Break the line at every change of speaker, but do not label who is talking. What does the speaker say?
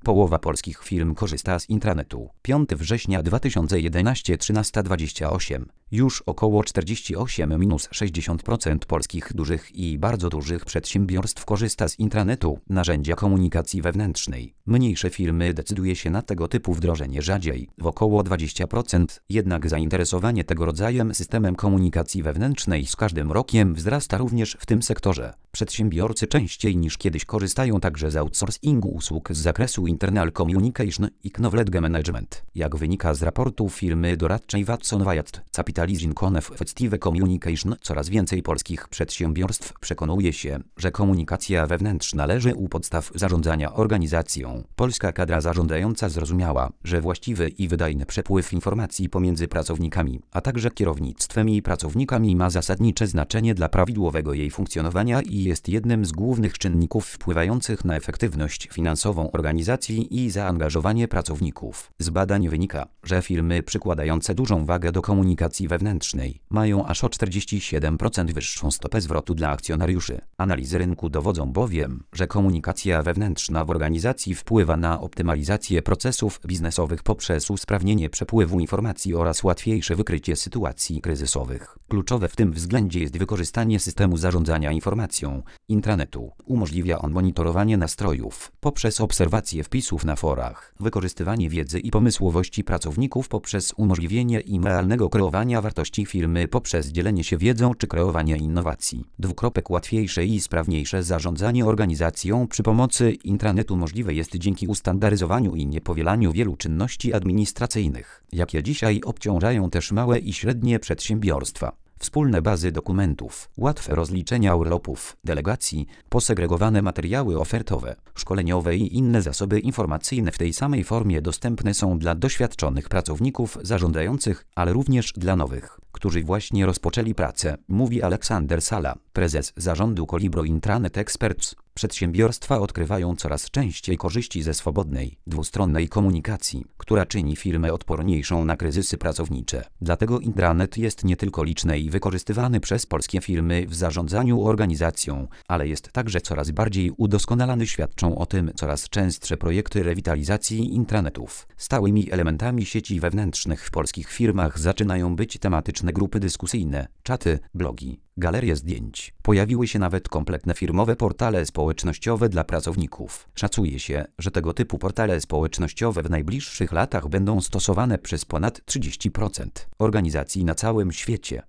Połowa polskich firm korzysta z intranetu. 5 września 2011 13:28. Już około 48–60% polskich dużych i bardzo dużych przedsiębiorstw korzysta z intranetu, narzędzia komunikacji wewnętrznej. Mniejsze firmy decyduje się na tego typu wdrożenie rzadziej, w około 20%, jednak zainteresowanie tego rodzajem systemem komunikacji wewnętrznej z każdym rokiem wzrasta również w tym sektorze. Przedsiębiorcy częściej niż kiedyś korzystają także z outsourcingu usług z zakresu Internal Communication i Knowledge Management. Jak wynika z raportu firmy doradczej Watson Wyatt Capitalism Effective Communication, coraz więcej polskich przedsiębiorstw przekonuje się, że komunikacja wewnętrzna leży u podstaw zarządzania organizacją. Polska kadra zarządzająca zrozumiała, że właściwy i wydajny przepływ informacji pomiędzy pracownikami, a także kierownictwem i pracownikami ma zasadnicze znaczenie dla prawidłowego jej funkcjonowania i jest jednym z głównych czynników wpływających na efektywność finansową organizacji i zaangażowanie pracowników. Z badań wynika, że firmy przykładające dużą wagę do komunikacji wewnętrznej mają aż o 47% wyższą stopę zwrotu dla akcjonariuszy. Analizy rynku dowodzą bowiem, że komunikacja wewnętrzna w organizacji wpływa na optymalizację procesów biznesowych poprzez usprawnienie przepływu informacji oraz łatwiejsze wykrycie sytuacji kryzysowych. Kluczowe w tym względzie jest wykorzystanie systemu zarządzania informacją, intranetu. Umożliwia on monitorowanie nastrojów poprzez obserwację wpisów na forach, wykorzystywanie wiedzy i pomysłowości pracowników poprzez umożliwienie im realnego kreowania wartości firmy poprzez dzielenie się wiedzą czy kreowanie innowacji. Łatwiejsze i sprawniejsze zarządzanie organizacją przy pomocy intranetu możliwe jest dzięki ustandaryzowaniu i niepowielaniu wielu czynności administracyjnych, jakie dzisiaj obciążają też małe i średnie przedsiębiorstwa. Wspólne bazy dokumentów, łatwe rozliczenia urlopów, delegacji, posegregowane materiały ofertowe, szkoleniowe i inne zasoby informacyjne w tej samej formie dostępne są dla doświadczonych pracowników zarządzających, ale również dla nowych, którzy właśnie rozpoczęli pracę, mówi Aleksander Sala, prezes zarządu Kolibro Intranet Experts. Przedsiębiorstwa odkrywają coraz częściej korzyści ze swobodnej, dwustronnej komunikacji, która czyni firmę odporniejszą na kryzysy pracownicze. Dlatego intranet jest nie tylko liczny i wykorzystywany przez polskie firmy w zarządzaniu organizacją, ale jest także coraz bardziej udoskonalany. Świadczą o tym coraz częstsze projekty rewitalizacji intranetów. Stałymi elementami sieci wewnętrznych w polskich firmach zaczynają być tematyczne grupy dyskusyjne, czaty, blogi, galerie zdjęć. Pojawiły się nawet kompletne firmowe portale społecznościowe dla pracowników. Szacuje się, że tego typu portale społecznościowe w najbliższych latach będą stosowane przez ponad 30% organizacji na całym świecie.